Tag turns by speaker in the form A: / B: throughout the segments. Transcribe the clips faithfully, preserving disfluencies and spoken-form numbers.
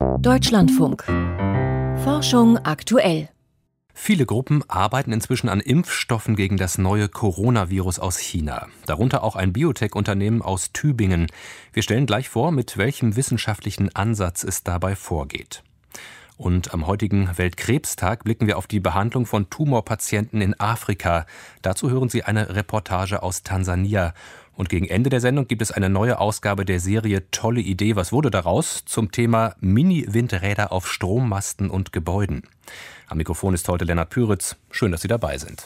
A: Deutschlandfunk. Forschung aktuell.
B: Viele Gruppen arbeiten inzwischen an Impfstoffen gegen das neue Coronavirus aus China. Darunter auch ein Biotech-Unternehmen aus Tübingen. Wir stellen gleich vor, mit welchem wissenschaftlichen Ansatz es dabei vorgeht. Und am heutigen Weltkrebstag blicken wir auf die Behandlung von Tumorpatienten in Afrika. Dazu hören Sie eine Reportage aus Tansania. Und gegen Ende der Sendung gibt es eine neue Ausgabe der Serie Tolle Idee. Was wurde daraus? Zum Thema Mini-Windräder auf Strommasten und Gebäuden. Am Mikrofon ist heute Lennart Püritz. Schön, dass Sie dabei sind.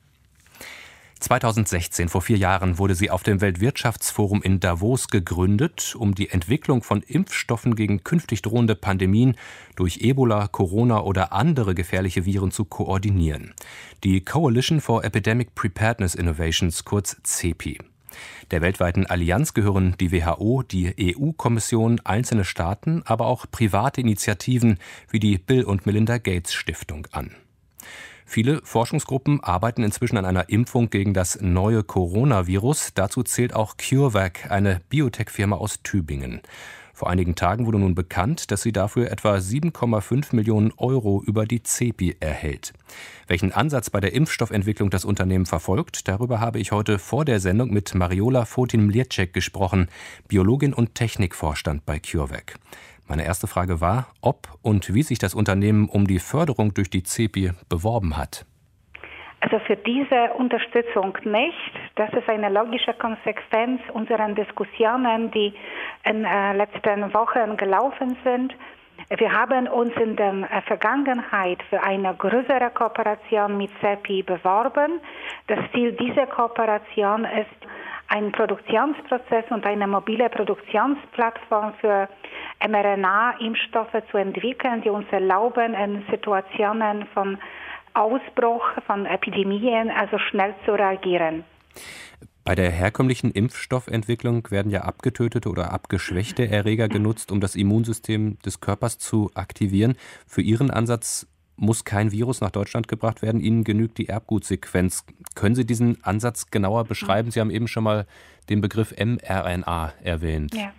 B: zweitausendsechzehn, vor vier Jahren, wurde sie auf dem Weltwirtschaftsforum in Davos gegründet, um die Entwicklung von Impfstoffen gegen künftig drohende Pandemien durch Ebola, Corona oder andere gefährliche Viren zu koordinieren. Die Coalition for Epidemic Preparedness Innovations, kurz C E P I. Der weltweiten Allianz gehören die W H O, die E U-Kommission, einzelne Staaten, aber auch private Initiativen wie die Bill und Melinda Gates Stiftung an. Viele Forschungsgruppen arbeiten inzwischen an einer Impfung gegen das neue Coronavirus. Dazu zählt auch CureVac, eine Biotech-Firma aus Tübingen. Vor einigen Tagen wurde nun bekannt, dass sie dafür etwa sieben Komma fünf Millionen Euro über die C E P I erhält. Welchen Ansatz bei der Impfstoffentwicklung das Unternehmen verfolgt, darüber habe ich heute vor der Sendung mit Mariola Fotin-Mlierczek gesprochen, Biologin und Technikvorstand bei CureVac. Meine erste Frage war, ob und wie sich das Unternehmen um die Förderung durch die C E P I beworben hat.
C: Also für diese Unterstützung nicht. Das ist eine logische Konsequenz unserer Diskussionen, die in den letzten Wochen gelaufen sind. Wir haben uns in der Vergangenheit für eine größere Kooperation mit C E P I beworben. Das Ziel dieser Kooperation ist, einen Produktionsprozess und eine mobile Produktionsplattform für mRNA-Impfstoffe zu entwickeln, die uns erlauben, in Situationen von Ausbruch von Epidemien also schnell zu reagieren.
B: Bei der herkömmlichen Impfstoffentwicklung werden ja abgetötete oder abgeschwächte Erreger genutzt, um das Immunsystem des Körpers zu aktivieren. Für Ihren Ansatz muss kein Virus nach Deutschland gebracht werden. Ihnen genügt die Erbgutsequenz. Können Sie diesen Ansatz genauer beschreiben? Sie haben eben schon mal den Begriff mRNA erwähnt.
C: Ja,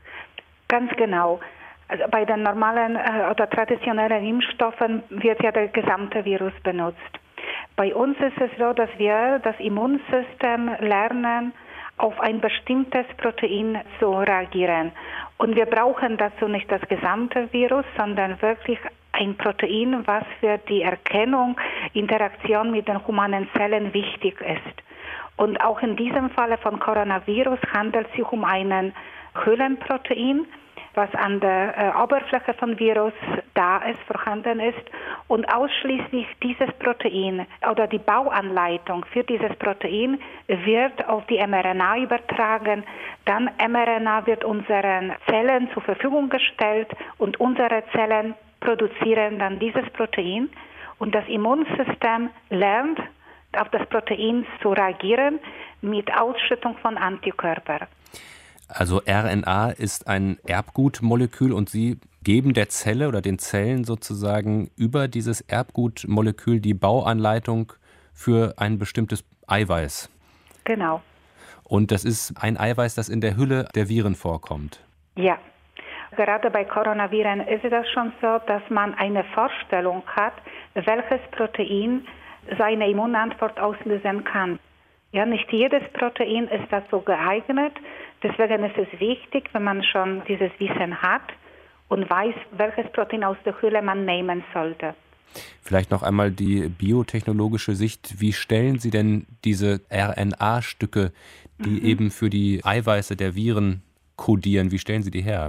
C: ganz genau. Also bei den normalen äh, oder traditionellen Impfstoffen wird ja der gesamte Virus benutzt. Bei uns ist es so, dass wir das Immunsystem lernen, auf ein bestimmtes Protein zu reagieren. Und wir brauchen dazu nicht das gesamte Virus, sondern wirklich ein Protein, was für die Erkennung, Interaktion mit den humanen Zellen wichtig ist. Und auch in diesem Falle von Coronavirus handelt es sich um einen Hüllenprotein, was an der äh, Oberfläche von Virus da ist, vorhanden ist. Und ausschließlich dieses Protein oder die Bauanleitung für dieses Protein wird auf die mRNA übertragen. Dann mRNA wird unseren Zellen zur Verfügung gestellt und unsere Zellen produzieren dann dieses Protein. Und das Immunsystem lernt, auf das Protein zu reagieren mit Ausschüttung von Antikörpern.
B: Also R N A ist ein Erbgutmolekül und Sie geben der Zelle oder den Zellen sozusagen über dieses Erbgutmolekül die Bauanleitung für ein bestimmtes Eiweiß.
C: Genau.
B: Und das ist ein Eiweiß, das in der Hülle der Viren vorkommt.
C: Ja. Gerade bei Coronaviren ist es schon so, dass man eine Vorstellung hat, welches Protein seine Immunantwort auslösen kann. Ja, nicht jedes Protein ist dazu geeignet. Deswegen ist es wichtig, wenn man schon dieses Wissen hat und weiß, welches Protein aus der Hülle man nehmen sollte.
B: Vielleicht noch einmal die biotechnologische Sicht. Wie stellen Sie denn diese R N A-Stücke, die mhm. eben für die Eiweiße der Viren kodieren, wie stellen Sie die her?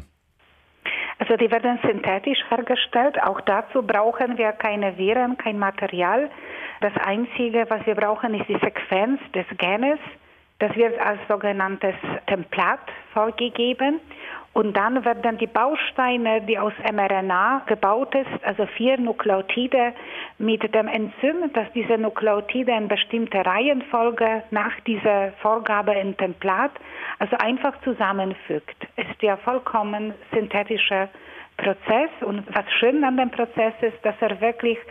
C: Also die werden synthetisch hergestellt. Auch dazu brauchen wir keine Viren, kein Material. Das Einzige, was wir brauchen, ist die Sequenz des Genes. Das wird als sogenanntes Templat vorgegeben. Und dann werden die Bausteine, die aus mRNA gebaut ist, also vier Nukleotide mit dem Enzym, das diese Nukleotide in bestimmte Reihenfolge nach dieser Vorgabe im Templat, also einfach zusammenfügt. Ist ja vollkommen synthetischer Prozess. Und was schön an dem Prozess ist, dass er wirklich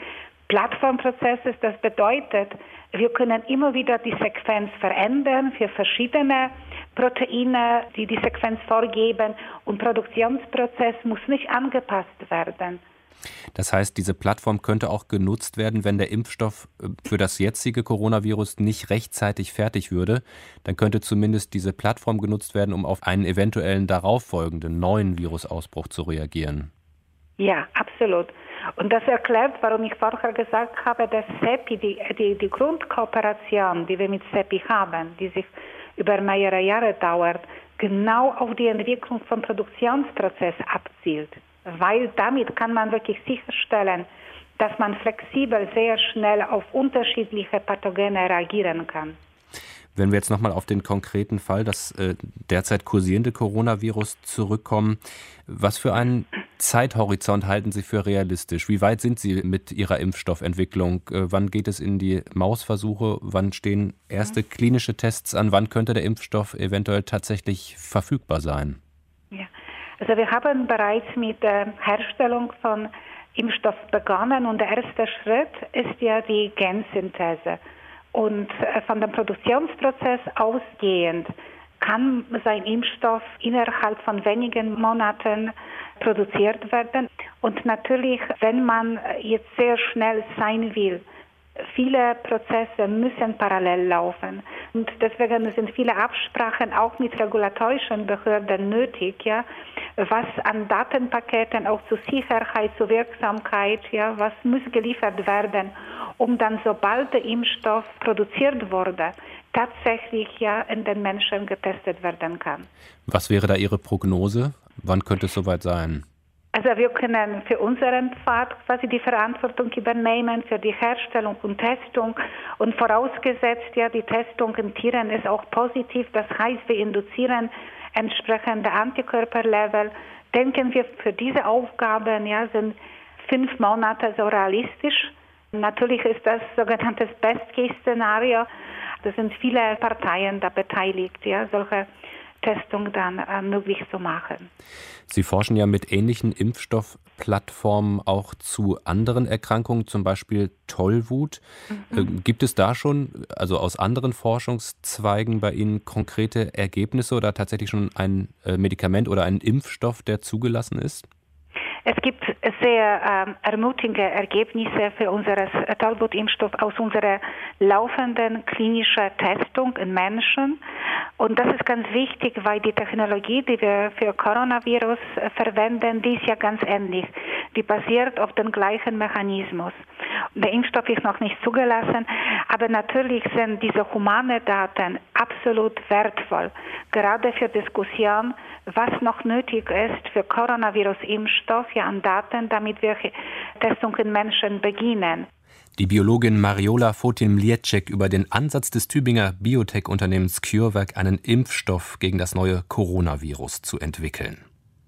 C: Plattformprozesses. Das bedeutet, wir können immer wieder die Sequenz verändern für verschiedene Proteine, die die Sequenz vorgeben, und Produktionsprozess muss nicht angepasst werden.
B: Das heißt, diese Plattform könnte auch genutzt werden, wenn der Impfstoff für das jetzige Coronavirus nicht rechtzeitig fertig würde. Dann könnte zumindest diese Plattform genutzt werden, um auf einen eventuellen darauffolgenden neuen Virusausbruch zu reagieren.
C: Ja, absolut. Und das erklärt, warum ich vorher gesagt habe, dass CEPI, die, die, die Grundkooperation, die wir mit CEPI haben, die sich über mehrere Jahre dauert, genau auf die Entwicklung von Produktionsprozess abzielt. Weil damit kann man wirklich sicherstellen, dass man flexibel sehr schnell auf unterschiedliche Pathogene reagieren kann.
B: Wenn wir jetzt nochmal auf den konkreten Fall, das äh, derzeit kursierende Coronavirus, zurückkommen, was für einen Zeithorizont halten Sie für realistisch? Wie weit sind Sie mit Ihrer Impfstoffentwicklung? Äh, wann geht es in die Mausversuche? Wann stehen erste klinische Tests an? Wann könnte der Impfstoff eventuell tatsächlich verfügbar sein?
C: Ja, also wir haben bereits mit der Herstellung von Impfstoff begonnen und der erste Schritt ist ja die Gensynthese. Und von dem Produktionsprozess ausgehend kann sein Impfstoff innerhalb von wenigen Monaten produziert werden. Und natürlich, wenn man jetzt sehr schnell sein will, viele Prozesse müssen parallel laufen. Und deswegen sind viele Absprachen auch mit regulatorischen Behörden nötig, ja, was an Datenpaketen auch zur Sicherheit, zur Wirksamkeit, ja, was muss geliefert werden, um dann, sobald der Impfstoff produziert wurde, tatsächlich ja in den Menschen getestet werden kann.
B: Was wäre da Ihre Prognose? Wann könnte es soweit sein?
C: Also wir können für unseren Pfad quasi die Verantwortung übernehmen für die Herstellung und Testung, und vorausgesetzt ja die Testung in Tieren ist auch positiv, das heißt wir induzieren entsprechende Antikörperlevel. Denken wir, für diese Aufgaben ja sind fünf Monate so realistisch. Natürlich ist das sogenanntes Best-Case-Szenario. Da sind viele Parteien da beteiligt, ja, solche Testung dann äh, möglich zu machen.
B: Sie forschen ja mit ähnlichen Impfstoffplattformen auch zu anderen Erkrankungen, zum Beispiel Tollwut. Mhm. Äh, gibt es da schon, also aus anderen Forschungszweigen bei Ihnen konkrete Ergebnisse oder tatsächlich schon ein äh, Medikament oder einen Impfstoff, der zugelassen ist?
C: Es gibt sehr ähm, ermutigende Ergebnisse für unseren Tollwutimpfstoff aus unserer laufenden klinischen Testung in Menschen. Und das ist ganz wichtig, weil die Technologie, die wir für Coronavirus verwenden, die ist ja ganz ähnlich. Die basiert auf dem gleichen Mechanismus. Der Impfstoff ist noch nicht zugelassen, aber natürlich sind diese humanen Daten absolut wertvoll, gerade für Diskussion, was noch nötig ist für Coronavirus-Impfstoff ja an Daten, damit wir Testung in Menschen beginnen.
B: Die Biologin Mariola Fotin-Mliecek über den Ansatz des Tübinger Biotech-Unternehmens CureVac, einen Impfstoff gegen das neue Coronavirus zu entwickeln.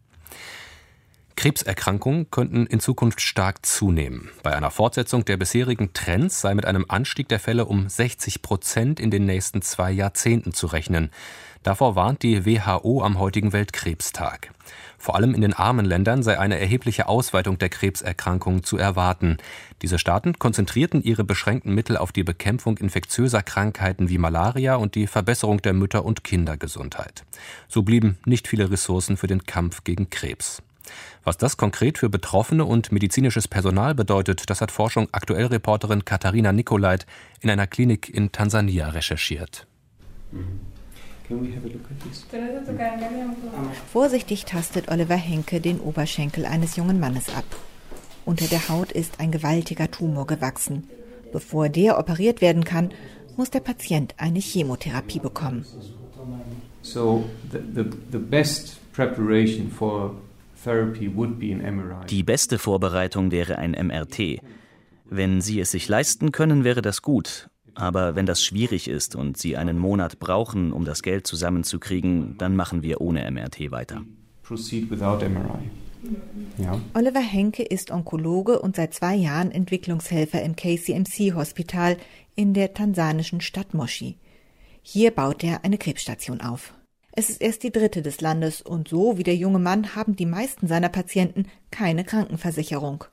B: Krebserkrankungen könnten in Zukunft stark zunehmen. Bei einer Fortsetzung der bisherigen Trends sei mit einem Anstieg der Fälle um sechzig Prozent in den nächsten zwei Jahrzehnten zu rechnen. Davor warnt die W H O am heutigen Weltkrebstag. Vor allem in den armen Ländern sei eine erhebliche Ausweitung der Krebserkrankungen zu erwarten. Diese Staaten konzentrierten ihre beschränkten Mittel auf die Bekämpfung infektiöser Krankheiten wie Malaria und die Verbesserung der Mütter- und Kindergesundheit. So blieben nicht viele Ressourcen für den Kampf gegen Krebs. Was das konkret für Betroffene und medizinisches Personal bedeutet, das hat Forschung Aktuell-Reporterin Katharina Nicolait in einer Klinik in Tansania recherchiert.
A: Vorsichtig tastet Oliver Henke den Oberschenkel eines jungen Mannes ab. Unter der Haut ist ein gewaltiger Tumor gewachsen. Bevor der operiert werden kann, muss der Patient eine Chemotherapie bekommen.
D: So the, the, the best preparation for therapy would be an M R I.
E: Die beste Vorbereitung wäre ein M R T. Wenn Sie es sich leisten können, wäre das gut. Aber wenn das schwierig ist und Sie einen Monat brauchen, um das Geld zusammenzukriegen, dann machen wir ohne M R T weiter.
D: Proceed without M R I. Ja.
A: Oliver Henke ist Onkologe und seit zwei Jahren Entwicklungshelfer im K C M C-Hospital in der tansanischen Stadt Moshi. Hier baut er eine Krebsstation auf. Es ist erst die dritte des Landes und so wie der junge Mann haben die meisten seiner Patienten keine Krankenversicherung.
D: Ich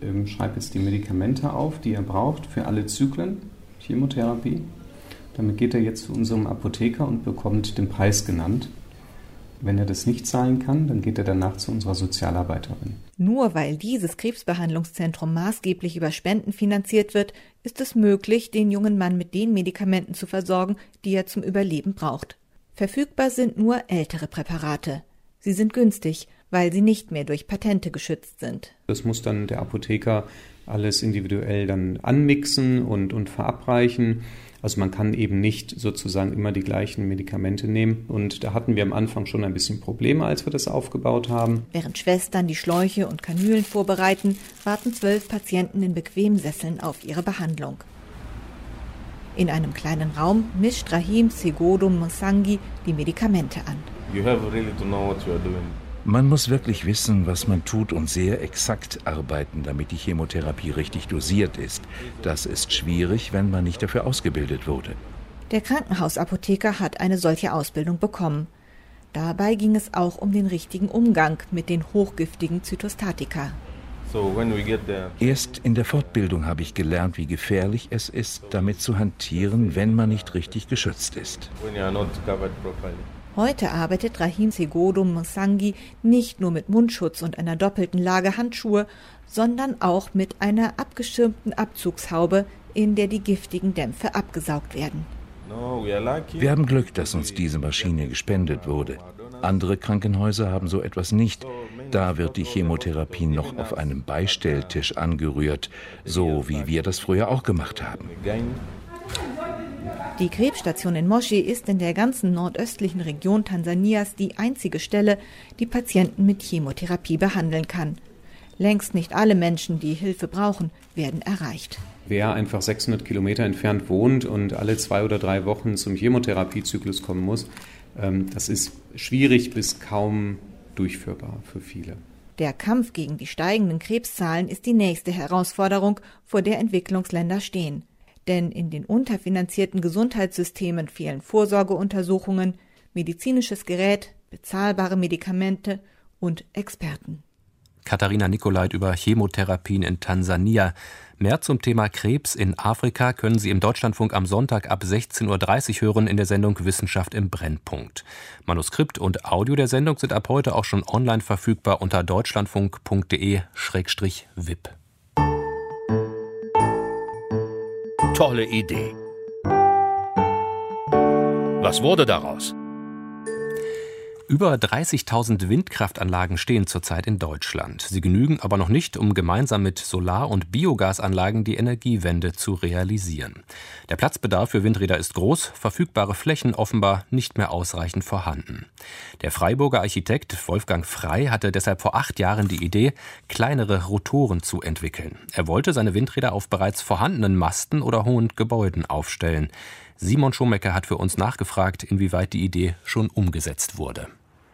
D: ähm, schreibe jetzt die Medikamente auf, die er braucht für alle Zyklen, Chemotherapie. Damit geht er jetzt zu unserem Apotheker und bekommt den Preis genannt. Wenn er das nicht zahlen kann, dann geht er danach zu unserer Sozialarbeiterin.
A: Nur weil dieses Krebsbehandlungszentrum maßgeblich über Spenden finanziert wird, ist es möglich, den jungen Mann mit den Medikamenten zu versorgen, die er zum Überleben braucht. Verfügbar sind nur ältere Präparate. Sie sind günstig, weil sie nicht mehr durch Patente geschützt sind.
D: Das muss dann der Apotheker alles individuell dann anmixen und, und verabreichen. Also man kann eben nicht sozusagen immer die gleichen Medikamente nehmen. Und da hatten wir am Anfang schon ein bisschen Probleme, als wir das aufgebaut haben.
A: Während Schwestern die Schläuche und Kanülen vorbereiten, warten zwölf Patienten in bequemen Sesseln auf ihre Behandlung. In einem kleinen Raum mischt Rahim Segodum Musangi die Medikamente an.
F: You have really to know what you are doing.
G: Man muss wirklich wissen, was man tut und sehr exakt arbeiten, damit die Chemotherapie richtig dosiert ist. Das ist schwierig, wenn man nicht dafür ausgebildet wurde.
A: Der Krankenhausapotheker hat eine solche Ausbildung bekommen. Dabei ging es auch um den richtigen Umgang mit den hochgiftigen Zytostatika.
F: So when we get there...
G: Erst in der Fortbildung habe ich gelernt, wie gefährlich es ist, damit zu hantieren, wenn man nicht richtig geschützt ist.
F: When you are not covered properly.
A: Heute arbeitet Rahim Segodum Musangi nicht nur mit Mundschutz und einer doppelten Lage Handschuhe, sondern auch mit einer abgeschirmten Abzugshaube, in der die giftigen Dämpfe abgesaugt werden.
G: Wir haben Glück, dass uns diese Maschine gespendet wurde. Andere Krankenhäuser haben so etwas nicht. Da wird die Chemotherapie noch auf einem Beistelltisch angerührt, so wie wir das früher auch gemacht haben.
A: Die Krebsstation in Moshi ist in der ganzen nordöstlichen Region Tansanias die einzige Stelle, die Patienten mit Chemotherapie behandeln kann. Längst nicht alle Menschen, die Hilfe brauchen, werden erreicht.
D: Wer einfach sechshundert Kilometer entfernt wohnt und alle zwei oder drei Wochen zum Chemotherapiezyklus kommen muss, das ist schwierig bis kaum durchführbar für viele.
A: Der Kampf gegen die steigenden Krebszahlen ist die nächste Herausforderung, vor der Entwicklungsländer stehen. Denn in den unterfinanzierten Gesundheitssystemen fehlen Vorsorgeuntersuchungen, medizinisches Gerät, bezahlbare Medikamente und Experten.
B: Katharina Nicolait über Chemotherapien in Tansania. Mehr zum Thema Krebs in Afrika können Sie im Deutschlandfunk am Sonntag ab sechzehn Uhr dreißig hören in der Sendung Wissenschaft im Brennpunkt. Manuskript und Audio der Sendung sind ab heute auch schon online verfügbar unter deutschlandfunk punkt de Schrägstrich V I P.
H: Tolle Idee. Was wurde daraus?
B: Über dreißigtausend Windkraftanlagen stehen zurzeit in Deutschland. Sie genügen aber noch nicht, um gemeinsam mit Solar- und Biogasanlagen die Energiewende zu realisieren. Der Platzbedarf für Windräder ist groß, verfügbare Flächen offenbar nicht mehr ausreichend vorhanden. Der Freiburger Architekt Wolfgang Frey hatte deshalb vor acht Jahren die Idee, kleinere Rotoren zu entwickeln. Er wollte seine Windräder auf bereits vorhandenen Masten oder hohen Gebäuden aufstellen. Simon Schomecker hat für uns nachgefragt, inwieweit die Idee schon umgesetzt wurde.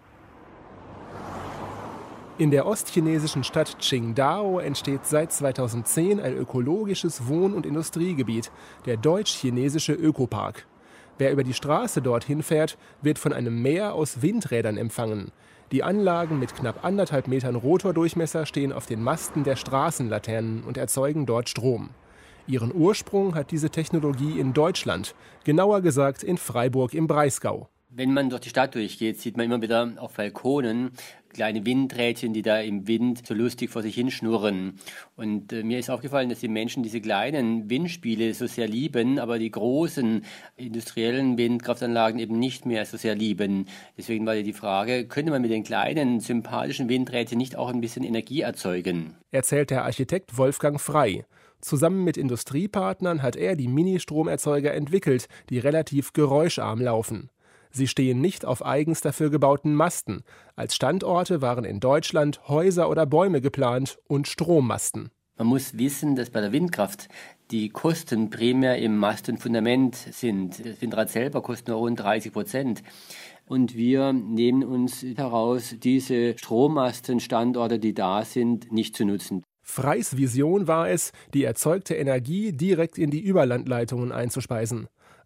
I: In der ostchinesischen Stadt Qingdao entsteht seit zweitausendzehn ein ökologisches Wohn- und Industriegebiet, der Deutsch-Chinesische Ökopark. Wer über die Straße dorthin fährt, wird von einem Meer aus Windrädern empfangen. Die Anlagen mit knapp anderthalb Metern Rotordurchmesser stehen auf den Masten der Straßenlaternen und erzeugen dort Strom. Ihren Ursprung hat diese Technologie in Deutschland, genauer gesagt in Freiburg im Breisgau.
J: Wenn man durch die Stadt durchgeht, sieht man immer wieder auf Balkonen kleine Windrädchen, die da im Wind so lustig vor sich hinschnurren. Und äh, mir ist aufgefallen, dass die Menschen diese kleinen Windspiele so sehr lieben, aber die großen industriellen Windkraftanlagen eben nicht mehr so sehr lieben. Deswegen war ja die Frage, könnte man mit den kleinen, sympathischen Windrädchen nicht auch ein bisschen Energie erzeugen?
I: Erzählt der Architekt Wolfgang Frey. Zusammen mit Industriepartnern hat er die Ministromerzeuger entwickelt, die relativ geräuscharm laufen. Sie stehen nicht auf eigens dafür gebauten Masten. Als Standorte waren in Deutschland Häuser oder Bäume geplant und Strommasten.
J: Man muss wissen, dass bei der Windkraft die Kosten primär im Mast und Fundament sind. Das Windrad selber kostet nur rund dreißig Prozent. Und wir nehmen uns heraus, diese Strommastenstandorte, die da sind, nicht zu nutzen.
I: Freys Vision war es, die erzeugte Energie direkt in die Überlandleitungen einzuspeisen.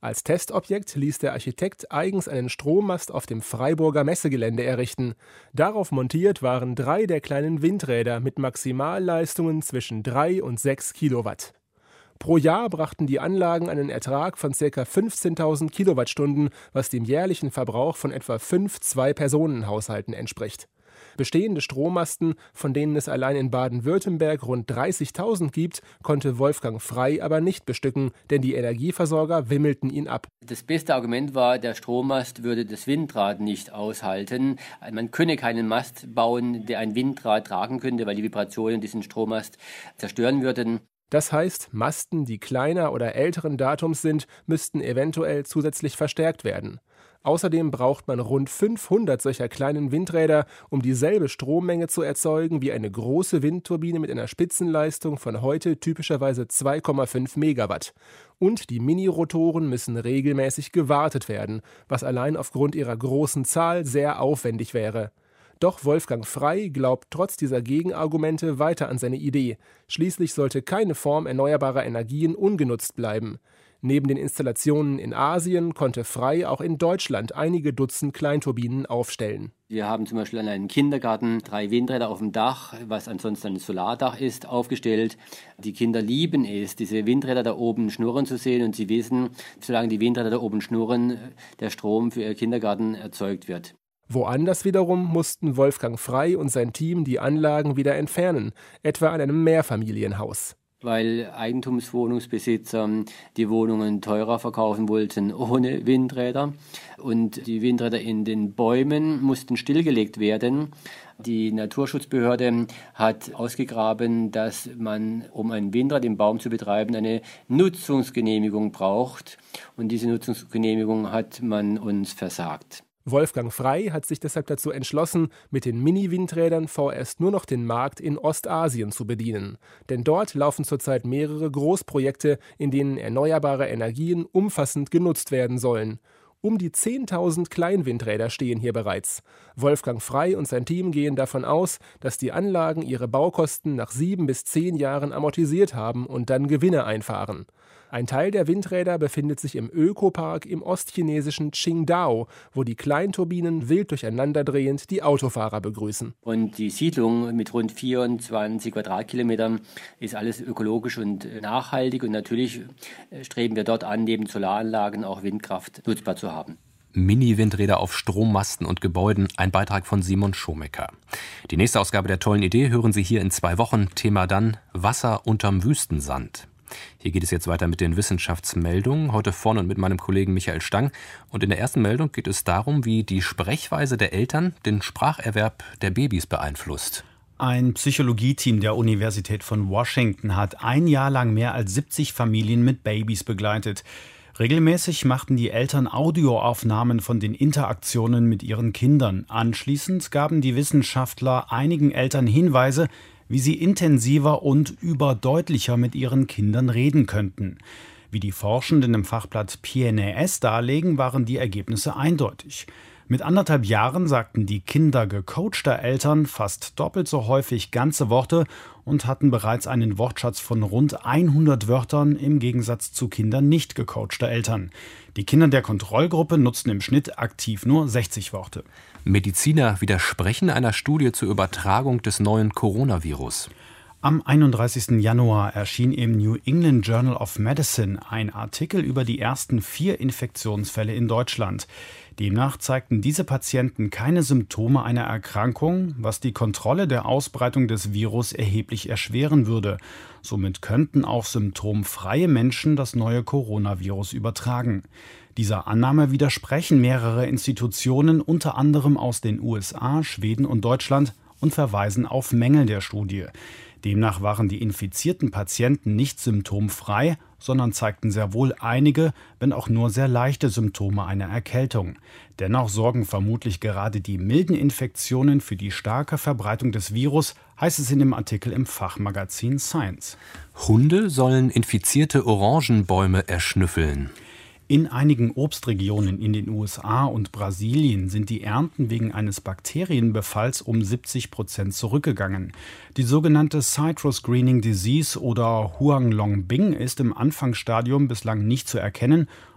I: Als Testobjekt ließ der Architekt eigens einen Strommast auf dem Freiburger Messegelände errichten. Darauf montiert waren drei der kleinen Windräder mit Maximalleistungen zwischen drei und sechs Kilowatt. Pro Jahr brachten die Anlagen einen Ertrag von ca. fünfzehntausend Kilowattstunden, was dem jährlichen Verbrauch von etwa fünf Zwei-Personen-Haushalten entspricht. Bestehende Strommasten, von denen es allein in Baden-Württemberg rund dreißigtausend gibt, konnte Wolfgang Frey aber nicht bestücken, denn die Energieversorger wimmelten ihn ab.
J: Das beste Argument war, der Strommast würde das Windrad nicht aushalten. Man könne keinen Mast bauen, der ein Windrad tragen könnte, weil die Vibrationen diesen Strommast zerstören würden.
I: Das heißt, Masten, die kleiner oder älteren Datums sind, müssten eventuell zusätzlich verstärkt werden. Außerdem braucht man rund fünfhundert solcher kleinen Windräder, um dieselbe Strommenge zu erzeugen wie eine große Windturbine mit einer Spitzenleistung von heute typischerweise zwei Komma fünf Megawatt. Und die Mini-Rotoren müssen regelmäßig gewartet werden, was allein aufgrund ihrer großen Zahl sehr aufwendig wäre. Doch Wolfgang Frey glaubt trotz dieser Gegenargumente weiter an seine Idee. Schließlich sollte keine Form erneuerbarer Energien ungenutzt bleiben. Neben den Installationen in Asien konnte Frey auch in Deutschland einige Dutzend Kleinturbinen aufstellen.
J: Wir haben zum Beispiel an einem Kindergarten drei Windräder auf dem Dach, was ansonsten ein Solardach ist, aufgestellt. Die Kinder lieben es, diese Windräder da oben schnurren zu sehen, und sie wissen, solange die Windräder da oben schnurren, der Strom für ihr Kindergarten erzeugt wird.
I: Woanders wiederum mussten Wolfgang Frey und sein Team die Anlagen wieder entfernen, etwa an einem Mehrfamilienhaus.
J: Weil Eigentumswohnungsbesitzer die Wohnungen teurer verkaufen wollten ohne Windräder. Und die Windräder in den Bäumen mussten stillgelegt werden. Die Naturschutzbehörde hat ausgegraben, dass man, um ein Windrad im Baum zu betreiben, eine Nutzungsgenehmigung braucht. Und diese Nutzungsgenehmigung hat man uns versagt.
I: Wolfgang Frey hat sich deshalb dazu entschlossen, mit den Mini-Windrädern vorerst nur noch den Markt in Ostasien zu bedienen. Denn dort laufen zurzeit mehrere Großprojekte, in denen erneuerbare Energien umfassend genutzt werden sollen. Um die zehntausend Kleinwindräder stehen hier bereits. Wolfgang Frey und sein Team gehen davon aus, dass die Anlagen ihre Baukosten nach sieben bis zehn Jahren amortisiert haben und dann Gewinne einfahren. Ein Teil der Windräder befindet sich im Ökopark im ostchinesischen Qingdao, wo die Kleinturbinen wild durcheinanderdrehend die Autofahrer begrüßen.
J: Und die Siedlung mit rund vierundzwanzig Quadratkilometern ist alles ökologisch und nachhaltig. Und natürlich streben wir dort an, neben Solaranlagen auch Windkraft nutzbar zu haben.
B: Mini-Windräder auf Strommasten und Gebäuden, ein Beitrag von Simon Schomecker. Die nächste Ausgabe der tollen Idee hören Sie hier in zwei Wochen. Thema dann Wasser unterm Wüstensand. Hier geht es jetzt weiter mit den Wissenschaftsmeldungen, heute von und mit meinem Kollegen Michael Stang. Und in der ersten Meldung geht es darum, wie die Sprechweise der Eltern den Spracherwerb der Babys beeinflusst.
K: Ein Psychologieteam der Universität von Washington hat ein Jahr lang mehr als siebzig Familien mit Babys begleitet. Regelmäßig machten die Eltern Audioaufnahmen von den Interaktionen mit ihren Kindern. Anschließend gaben die Wissenschaftler einigen Eltern Hinweise, wie sie intensiver und überdeutlicher mit ihren Kindern reden könnten. Wie die Forschenden im Fachblatt P N A S darlegen, waren die Ergebnisse eindeutig. Mit anderthalb Jahren sagten die Kinder gecoachter Eltern fast doppelt so häufig ganze Worte und hatten bereits einen Wortschatz von rund hundert Wörtern im Gegensatz zu Kindern nicht gecoachter Eltern. Die Kinder der Kontrollgruppe nutzten im Schnitt aktiv nur sechzig Worte.
B: Mediziner widersprechen einer Studie zur Übertragung des neuen Coronavirus.
K: Am einunddreißigsten Januar erschien im New England Journal of Medicine ein Artikel über die ersten vier Infektionsfälle in Deutschland. Demnach zeigten diese Patienten keine Symptome einer Erkrankung, was die Kontrolle der Ausbreitung des Virus erheblich erschweren würde. Somit könnten auch symptomfreie Menschen das neue Coronavirus übertragen. Dieser Annahme widersprechen mehrere Institutionen, unter anderem aus den U S A, Schweden und Deutschland, und verweisen auf Mängel der Studie. Demnach waren die infizierten Patienten nicht symptomfrei, sondern zeigten sehr wohl einige, wenn auch nur sehr leichte Symptome einer Erkältung. Dennoch sorgen vermutlich gerade die milden Infektionen für die starke Verbreitung des Virus, heißt es in dem Artikel im Fachmagazin Science.
B: Hunde sollen infizierte Orangenbäume erschnüffeln.
K: In einigen Obstregionen in den U S A und Brasilien sind die Ernten wegen eines Bakterienbefalls um siebzig Prozent zurückgegangen. Die sogenannte Citrus Greening Disease oder Huanglongbing ist im Anfangsstadium bislang nicht zu erkennen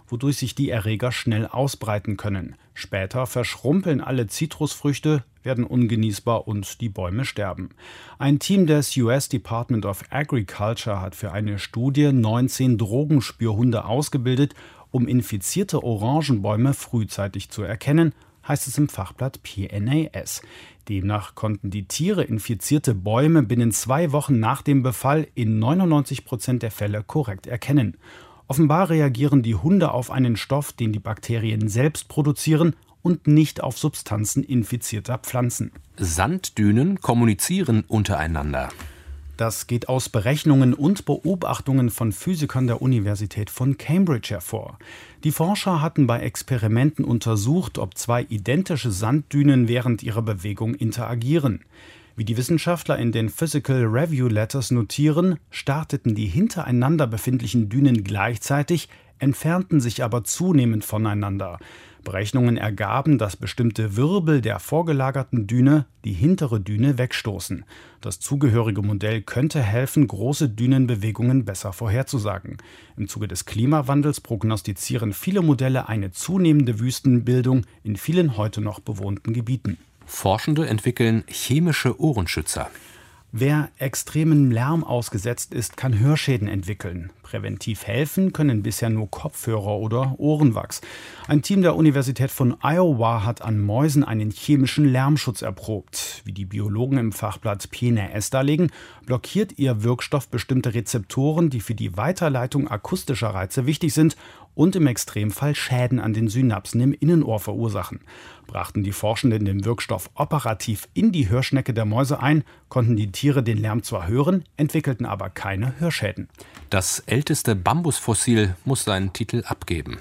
K: wodurch sich die Erreger schnell ausbreiten können. Später verschrumpeln alle Zitrusfrüchte, werden ungenießbar und die Bäume sterben. Ein Team des U S Department of Agriculture hat für eine Studie neunzehn Drogenspürhunde ausgebildet, um infizierte Orangenbäume frühzeitig zu erkennen, heißt es im Fachblatt P N A S. Demnach konnten die Tiere infizierte Bäume binnen zwei Wochen nach dem Befall in neunundneunzig Prozent der Fälle korrekt erkennen. Offenbar reagieren die Hunde auf einen Stoff, den die Bakterien selbst produzieren und nicht auf Substanzen infizierter Pflanzen.
B: Sanddünen kommunizieren untereinander.
K: Das geht aus Berechnungen und Beobachtungen von Physikern der Universität von Cambridge hervor. Die Forscher hatten bei Experimenten untersucht, ob zwei identische Sanddünen während ihrer Bewegung interagieren. Wie die Wissenschaftler in den Physical Review Letters notieren, starteten die hintereinander befindlichen Dünen gleichzeitig, entfernten sich aber zunehmend voneinander. Berechnungen ergaben, dass bestimmte Wirbel der vorgelagerten Düne die hintere Düne wegstoßen. Das zugehörige Modell könnte helfen, große Dünenbewegungen besser vorherzusagen. Im Zuge des Klimawandels prognostizieren viele Modelle eine zunehmende Wüstenbildung in vielen heute noch bewohnten Gebieten.
B: Forschende entwickeln chemische Ohrenschützer.
K: Wer extremen Lärm ausgesetzt ist, kann Hörschäden entwickeln. Präventiv helfen können bisher nur Kopfhörer oder Ohrenwachs. Ein Team der Universität von Iowa hat an Mäusen einen chemischen Lärmschutz erprobt. Wie die Biologen im Fachblatt P N A S darlegen, blockiert ihr Wirkstoff bestimmte Rezeptoren, die für die Weiterleitung akustischer Reize wichtig sind und im Extremfall Schäden an den Synapsen im Innenohr verursachen. Brachten die Forschenden den Wirkstoff operativ in die Hörschnecke der Mäuse ein, konnten die Tiere den Lärm zwar hören, entwickelten aber keine Hörschäden.
B: Das älteste Bambusfossil muss seinen Titel abgeben.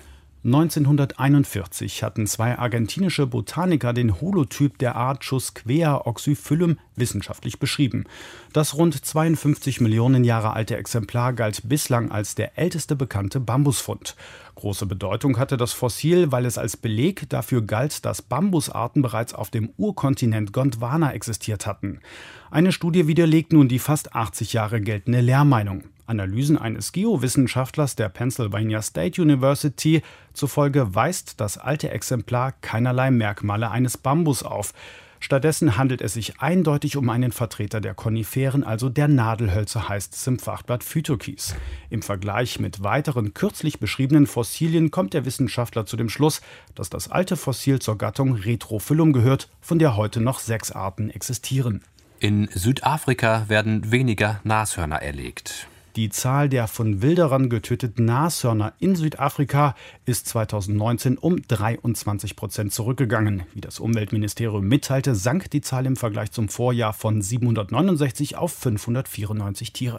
K: neunzehnhunderteinundvierzig hatten zwei argentinische Botaniker den Holotyp der Art Chusquea oxyphyllum wissenschaftlich beschrieben. Das rund zweiundfünfzig Millionen Jahre alte Exemplar galt bislang als der älteste bekannte Bambusfund. Große Bedeutung hatte das Fossil, weil es als Beleg dafür galt, dass Bambusarten bereits auf dem Urkontinent Gondwana existiert hatten. Eine Studie widerlegt nun die fast achtzig Jahre geltende Lehrmeinung. Analysen eines Geowissenschaftlers der Pennsylvania State University zufolge weist das alte Exemplar keinerlei Merkmale eines Bambus auf. Stattdessen handelt es sich eindeutig um einen Vertreter der Koniferen, also der Nadelhölzer, heißt es im Fachblatt Phytokies. Im Vergleich mit weiteren kürzlich beschriebenen Fossilien kommt der Wissenschaftler zu dem Schluss, dass das alte Fossil zur Gattung Retrophyllum gehört, von der heute noch sechs Arten existieren.
B: In Südafrika werden weniger Nashörner erlegt.
K: Die Zahl der von Wilderern getöteten Nashörner in Südafrika ist zweitausendneunzehn um dreiundzwanzig Prozent zurückgegangen. Wie das Umweltministerium mitteilte, sank die Zahl im Vergleich zum Vorjahr von siebenhundertneunundsechzig auf fünfhundertvierundneunzig Tiere.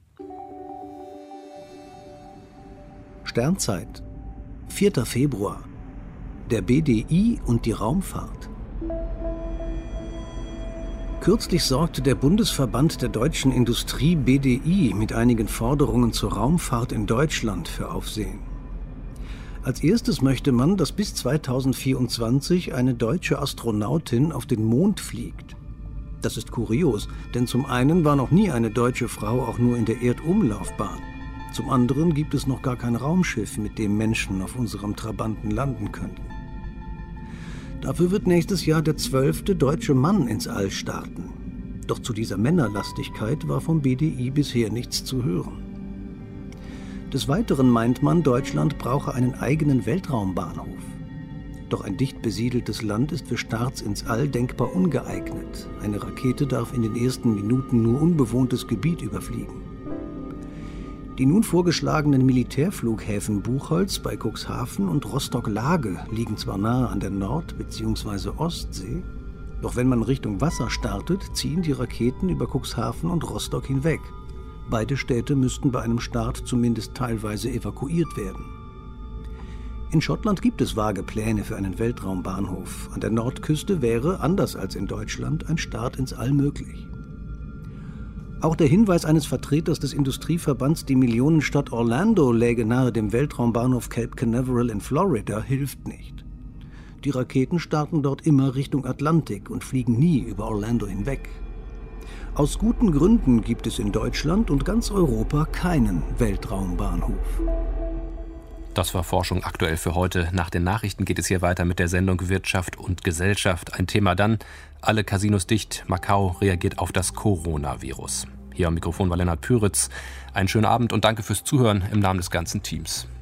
L: Sternzeit, vierter Februar. Der B D I und die Raumfahrt. Kürzlich sorgte der Bundesverband der deutschen Industrie B D I mit einigen Forderungen zur Raumfahrt in Deutschland für Aufsehen. Als erstes möchte man, dass bis zweitausendvierundzwanzig eine deutsche Astronautin auf den Mond fliegt. Das ist kurios, denn zum einen war noch nie eine deutsche Frau auch nur in der Erdumlaufbahn. Zum anderen gibt es noch gar kein Raumschiff, mit dem Menschen auf unserem Trabanten landen könnten. Dafür wird nächstes Jahr der zwölfte deutsche Mann ins All starten. Doch zu dieser Männerlastigkeit war vom B D I bisher nichts zu hören. Des Weiteren meint man, Deutschland brauche einen eigenen Weltraumbahnhof. Doch ein dicht besiedeltes Land ist für Starts ins All denkbar ungeeignet. Eine Rakete darf in den ersten Minuten nur unbewohntes Gebiet überfliegen. Die nun vorgeschlagenen Militärflughäfen Buchholz bei Cuxhaven und Rostock-Lage liegen zwar nahe an der Nord- bzw. Ostsee, doch wenn man Richtung Wasser startet, ziehen die Raketen über Cuxhaven und Rostock hinweg. Beide Städte müssten bei einem Start zumindest teilweise evakuiert werden. In Schottland gibt es vage Pläne für einen Weltraumbahnhof. An der Nordküste wäre, anders als in Deutschland, ein Start ins All möglich. Auch der Hinweis eines Vertreters des Industrieverbands, die Millionenstadt Orlando läge nahe dem Weltraumbahnhof Cape Canaveral in Florida, hilft nicht. Die Raketen starten dort immer Richtung Atlantik und fliegen nie über Orlando hinweg. Aus guten Gründen gibt es in Deutschland und ganz Europa keinen Weltraumbahnhof.
B: Das war Forschung aktuell für heute. Nach den Nachrichten geht es hier weiter mit der Sendung Wirtschaft und Gesellschaft. Ein Thema dann: alle Casinos dicht, Macau reagiert auf das Coronavirus. Hier am Mikrofon war Lennart Püritz. Einen schönen Abend und danke fürs Zuhören im Namen des ganzen Teams.